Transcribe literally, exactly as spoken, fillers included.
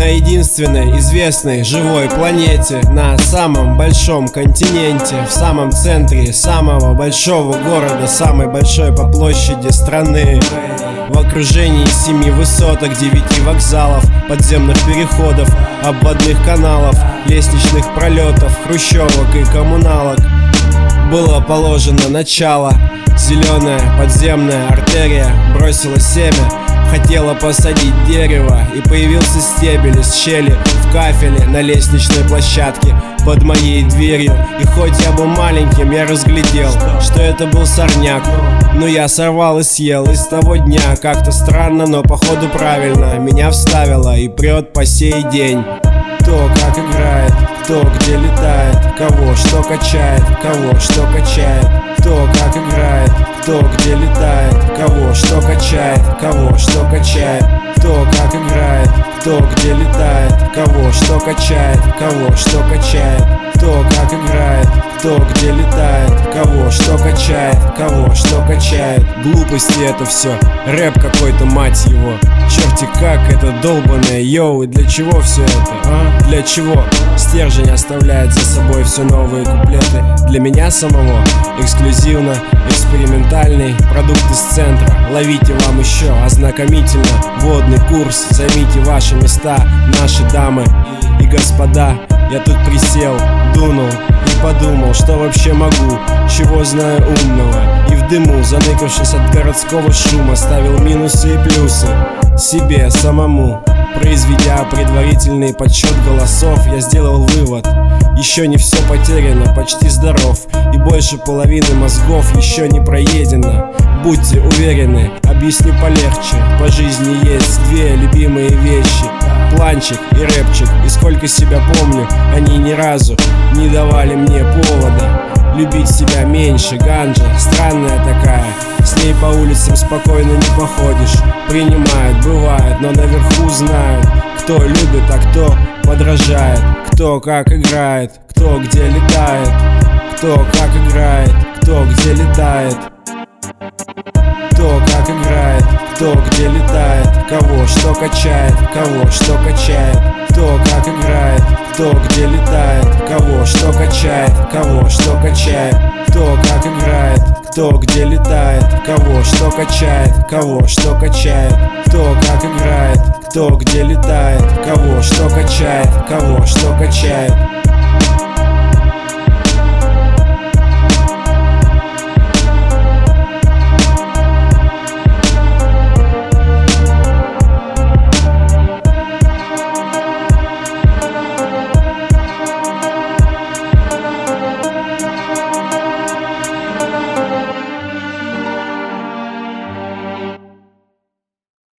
На единственной известной живой планете, на самом большом континенте, в самом центре самого большого города, самой большой по площади страны, в окружении семи высоток, девяти вокзалов, подземных переходов, обводных каналов, лестничных пролетов, хрущевок и коммуналок было положено начало. Зеленая подземная артерия бросила семя, хотела посадить дерево, и появился стебель из щели в кафеле на лестничной площадке под моей дверью. И хоть я был маленьким, я разглядел, что это был сорняк, но я сорвал и съел. И с того дня как-то странно, но походу правильно меня вставило и прет по сей день. Кто как играет, кто где летает, кого что качает, кого что качает. Кто как играет, кто где летает, кого что качает, кого что качает. Кто как играет, кто где летает, кого что качает, кого что качает. Кто как играет, кто где летает, кого что качает, кого что качает. Глупости это все, рэп какой-то, мать его. Черти как это долбаное, йоу, и для чего все это, а? Для чего? Стержень оставляет за собой все новые куплеты. Для меня самого эксклюзивно, экспериментальный продукт из центра. Ловите вам еще ознакомительно водный курс. Займите ваши места, наши дамы и господа. Я тут присел, дунул и подумал, что вообще могу, чего знаю умного. И в дыму, заныкавшись от городского шума, ставил минусы и плюсы себе самому. Произведя предварительный подсчет голосов, я сделал вывод: еще не все потеряно, почти здоров, и больше половины мозгов еще не проедено. Будьте уверены, объясню полегче. По жизни есть две любимые вещи: планчик и рэпчик. И сколько себя помню, они ни разу не давали мне повода любить себя меньше. Ганджа странная такая, с ней по улицам спокойно не походишь. Принимают, бывает, но наверху знают, кто любит, а кто подражает. Кто как играет, кто где летает. Кто как играет, кто где летает. Кто как играет, кто где летает, кого что качает, кого что качает. Кто как играет, кто где летает, кого что качает, кого что качает. Кто как играет, кто где летает, кого что качает, кого что качает. Кто как играет, кто где летает, кого что качает, кого что качает.